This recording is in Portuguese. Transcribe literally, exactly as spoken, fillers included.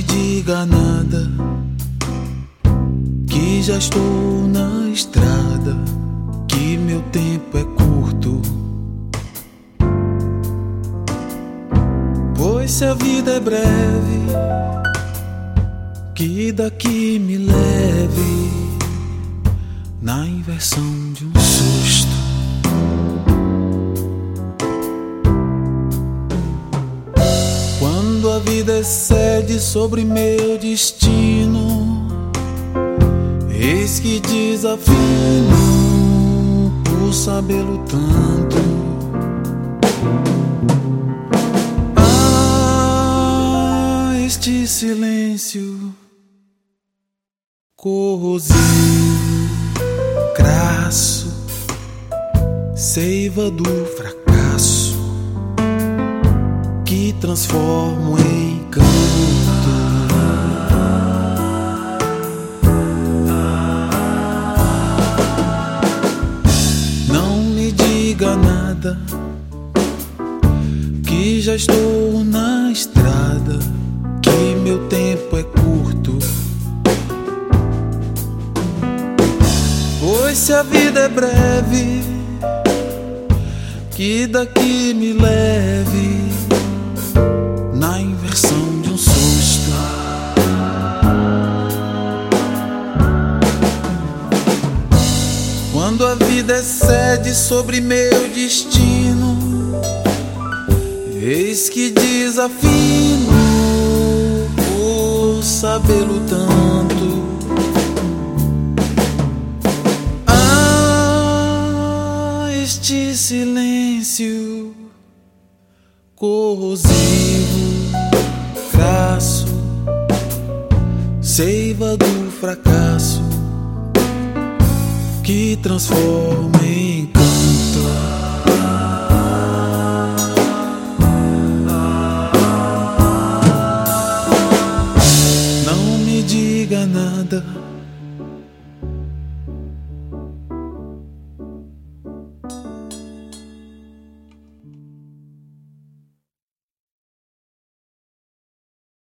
diga nada, que já estou na estrada, que meu tempo é curto. Pois se a vida é breve, que daqui me leve na inversão de um susto. Quando a vida excede sobre meu destino, eis que desafino por sabê-lo tanto. Ah, este silêncio corrosivo, crasso, seiva do fracasso, que transformo em canto. Não me diga nada, que já estou na estrada, que meu tempo é curto. Pois se a vida é breve, que daqui me leve na inversão de um susto. Quando a vida excede sobre meu destino, eis que desafino por sabê-lo tanto. Ah, este silêncio corrosivo, crasso, seiva do fracasso, que transforma em canto. Não me diga nada,